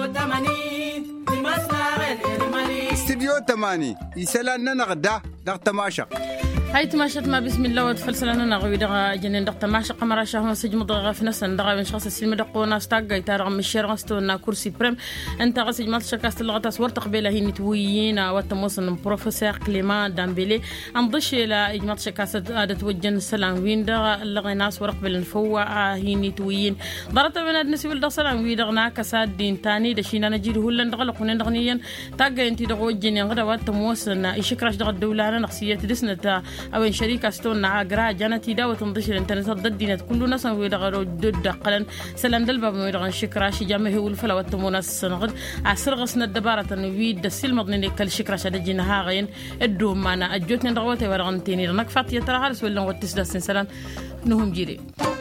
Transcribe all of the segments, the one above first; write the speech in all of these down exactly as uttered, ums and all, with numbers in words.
استديو تماني يسالنا نغدا دغ تماشق هاي تماشت ما بسم الله وتفلسلنا نغوي دغا جنين دغ تماشق قمر شهر سجم دغا في نسن دغا من شخص السلم دقونا ستاغ يتارغ من الشير غستونا كرسي بريم انت غسج مال شكاست اللغه صور تقبيله هي نتويين وتموصن بروفيسور كليمان دامبيلي انضش الى اجماط شكاست ادت وجن السلام وين دغا لغي ناس ورقبل نفوا هي نتويين ضرت من النسي ولد سلام وي دغنا كساد دين تاني دشينا نجيد هولن دغ لقون دغنيا تاغ انت دغ وجن غدا وتموصن يشكرش دغ الدوله نقصيه دسنه أو شركة ستونا عقرا جانتي دا وتنضشر الانترنت ضدينت كل ناس ويدغرو ضد قلن سلام دلبا ويدغن شكرا شي جامه والفلا وتمونا السنغد عسر غسنا الدبارة ويد السل مضني كل شكرا شدجنا هاغين ادو معنا اجوتن دغوتي ورغنتيني نكفات يترى هالس ولا وتسدا سنسلان نهم جيري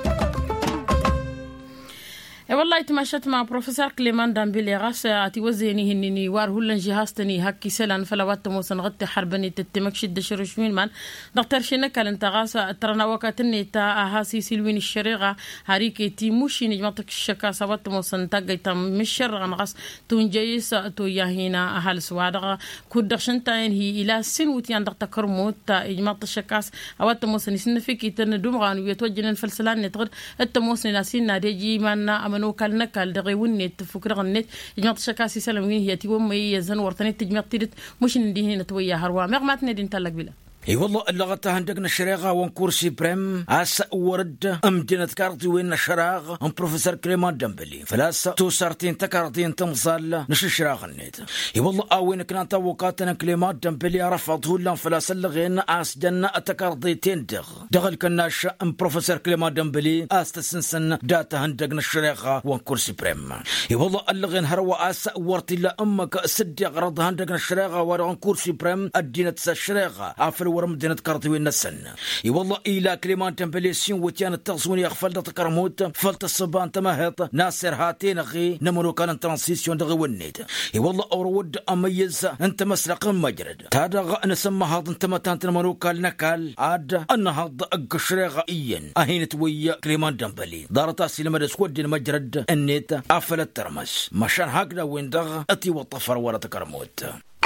والله تماشت مع بروفيسور كليمان دامبيلي غاس اتي وزيني هنني وار هولن جهاستني هكي سلان فلوات موسن غتي حربني تتمكش دشرشمين مان دكتور شنك انت غاس ترنا وقتني تا هاسي سلوين الشريغه هاريكي تي موشي نجمتك الشكا سوات موسن تاغيت مشر غاس تونجيس تو ياهينا اهل سوادغ كودشنتاين هي الى سن وتي عند تكرموت اجماط الشكاس اوات موسن سنفيكي تندوم غان ويتوجن الفلسلان نتغد التموسن ناسين ناديجي مان منو كان نكال دغي ونيت فكر غنيت جماعه شكاسي سلامين هي تي ومي يزن ورتني تجمع تيرت مش ندي هنا تويا هروا مغمات ندين تلق بلا اي والله اللغة هندقنا الشريغة ونكورسي بريم عسى ورد امجنة كارتي وين الشراغ ام بروفيسور كليمان دامبيلي فلاسة تو سارتين تكارتين تمصال نش الشراغ النيت اي والله اوين كنا توقاتنا كليمان دامبيلي رفضه لنا فلاسة لغين عس جنة تكارتين دغ دغل كناش ام بروفيسور كليمان دامبيلي استسنسن داتا هندقنا الشريغة ونكورسي بريم اي والله اللغين هروا عسى ورتي لا امك سدي غرض هندقنا الشريغة ونكورسي بريم ادينة الشريغة عفل ورمدينة كارتي وين السن اي والله الى كليمان دامبيلي سين وتيان التغسون يغفل تكرموت فلت الصبان تمهط ناصر هاتين غي نمرو كان ترانسيسيون دغي ونيت اي والله اورود اميز انت مسرق مجرد تادا نسمى هذا انت متان نمرو كان نكال عاد ان هذا اقشريغ ايا اهينت ويا كليمان دامبيلي دارتا سيلما سود مجرد النيت افلت ترمس مشان هكذا وين دغ اتي وطفر ورا تكرموت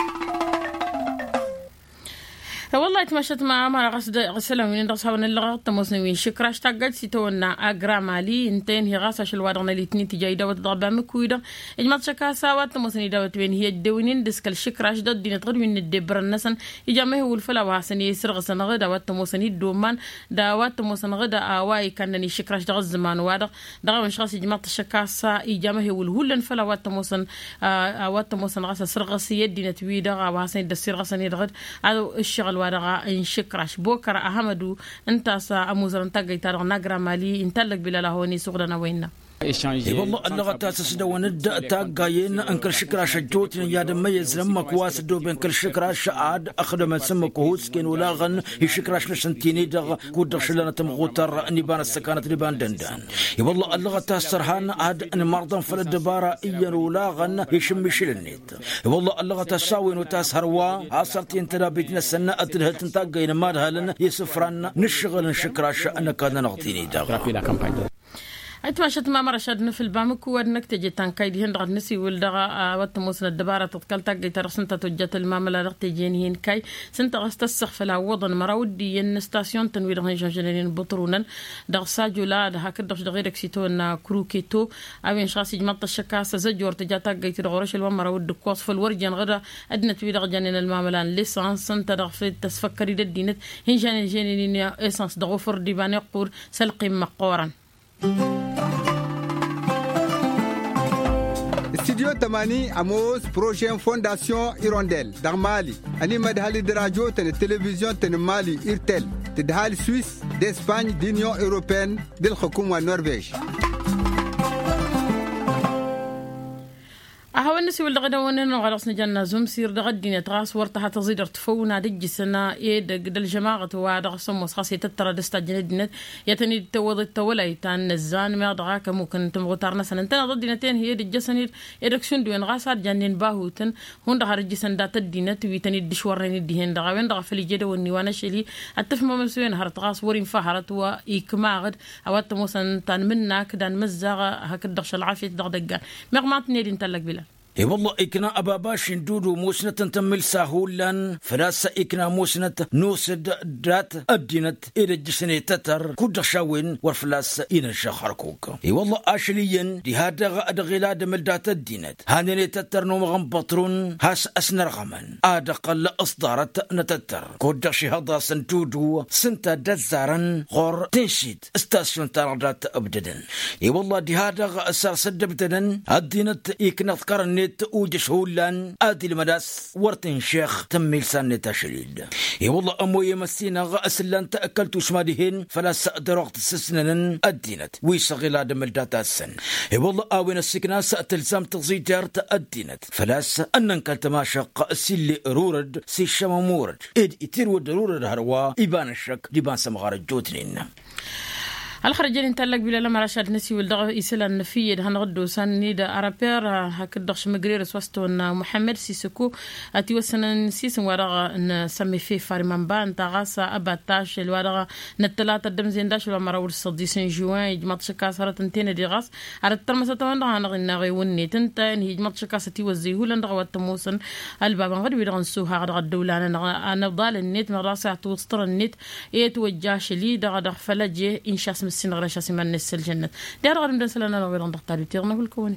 والله تمشت مع ما غسد غسلهم من درسهم اللغة تموسنوين شكراش تاقد سيتونا أجرا مالي انتين هي غاسش الوادرنا الاثنين تجاي دوت ضربة مكويدة إجماع شكا ساوات تموسني دوت وين هي الدوينين دسكال شكراش ضد دين تغد من الدبر النسن إجماعه والفلا وحسن يسر غسن غدا وتموسني الدومان داوات تموسن غدا آواي كانني شكراش دغ الزمان وادر دغ من شخص إجماع شكا سا إجماعه والهولن فلا وتموسن آوات تموسن غسن سرغس يدين تويدا وحسن الدسير غسن يدغد هذا الشغل ورغا إن شكرش بوكر أحمدو أنت سا أموزرن تاجي تارغ نجرا مالي إنتلك بلا لهوني سغرنا ويننا اي والله اللغة تاسس دوند تاقاين انكر شكرا شجوتن يا دميز لما كواس دو بين كل شكرا شعاد اخدم سم كهوس كين ولاغن يشكراش نشنتيني دغ كودرش لنا تمغوتر نيبان السكانة نيبان دندان اي والله اللغة تاسرهان عاد ان مرضن فلدبارة ايا ولاغن يشم شلنيت اي والله اللغة تساوين وتاسهروا عصرتين ترابيتنا السنة اتلهتن تاقاين مادهالن يسفرن نشغل شكراش انا كان نغطيني دغ أتمشت ما مرة شدنا في البامك ودنك تجي تنكيد هند غد نسي ولدغا وتموسن الدبارة تتكل تجي ترسنت تجت الماملة رغ تجين هين كاي سنت غستسخ في العوضن مراودي النستاسيون تنوير غنجان جنرين بطرونا دغ ساجولا ده كدرش دغيرك سيتون كروكيتو أبين شخص جمط الشكاسة زجور تجا تجي ترغرش الوام مراود كوص في الورجان غدا أدنى توير جنين الماملة ليسانس سنت دغ في تسفكري ددينت هين جانين جنين إيسانس دغفر ديبان يقور سلقي مقورا استديو تماني أموز بروجين فونداسيون إيرونديل دار مالي أني مدهالي دراجو تن التلفزيون تن مالي إيرتيل تدهالي سويس دي إسباني دي نيو إوروبين دي الحكومة النرويج والنسي ولا غدا ونن غرس نجنا زوم سير دغدين تراس ورتها تزيد ارتفونا دج سنا يد دل جماعة وعد قسم وصاصي تترى دستجن دينت يتني توض التولا يتان الزان ما دغاك ممكن تمغتارنا سنتين ضدينتين هي دج سنير يدكشن دوين غاسار جنين باهوتن هون دغار دج سن دات الدينت ويتني دشورين ديهن دغا وين دغا في الجد والنيوان شلي التفهم مسوين هرت غاس ورين فهرت ويكماغد اوات موسن تان منك دان مزغ هكذا العافية دغدغان مغماتني دين تلك بلا اي والله إكنا أباباش ندودو موسنة تمل ساهولا فلاسا إكنا موسنة نوسد دات أدينت إلى الجسني تتر كود شاوين ورفلاس إنا شخركوك اي والله آشليا دي هادا أدغلا دمل دات الدينت هانيني تتر نومغم بطرون هاس أسنر غمن آدقل أصدارت نتتر كود شهادا سنتودو سنتا دزارن غور تنشيد استاسيون تاردات أبددن اي والله دي هادا أسار سدبتدن الدينت إكنا ذكرني وجش هولان آدي المداس ورتن شيخ تميل سان تشريد اي والله أمو يمسينا غأسلان تأكلت شمادهن فلا سأدر وقت السسنن الدينت ويسغلا دمل داتا السن اي والله آوين السكنا سأتلزام تغزيجار تأدينت فلا سأنن كالتماشق سيلي رورد سي شمامورد إد إتير ودرورد هروا إبان الشك ديبان سمغار الجوتنين الخرجين انتلق بلا لما رشاد نسي والدغ يسلا النفية ده هنغدو سان نيدا أرابير هكدغش مقرير سوستون محمد سيسكو أتي وسنا نسيسن ورغا نسمي فيه فارمان بان تغاسا أباتاش الورغا نتلاتة دمزين داش ولا راول الصديسين جوان يجمط شكا صارت انتين دي غاس عرد ترمسة تواندغ هنغي ناغي وني تنتا انهي يجمط شكا ستي وزيهو لندغ واتموسن البابا غد ويدغن سوها غد غدولانا نبضال النت مراسع توسطر النت ايتوجاش لي دغ دغ فلجي إنشاس السن غراشة سمان نسل الجنة دار غرم دسلنا نغيران دختاري تيغنا بالكوني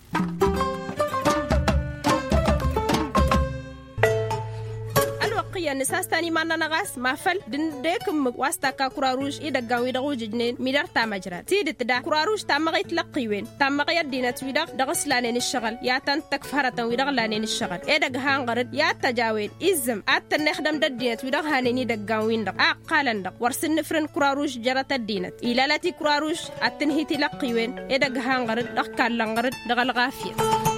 نساس تاني مانا نغاس مافل دن ديكم واستا كا كراروج إيدا قاوي دغو جنين ميدار تامجرات تيد تدا كراروج تامغي تلقي وين تامغي يدينا تويدغ دغس لانين الشغل ياتان تكفهرة ويدغ لانين الشغل إيدا غهان غرد ياتا جاوين إزم آتا نخدم ددينا تويدغ هانيني دقاوين دغ آقالن دغ ورسن نفرن كراروج جرات الدينت إلالاتي كراروج آتنهي تلقي وين إيدا غهان غرد دغ كالان غرد دغ الغافية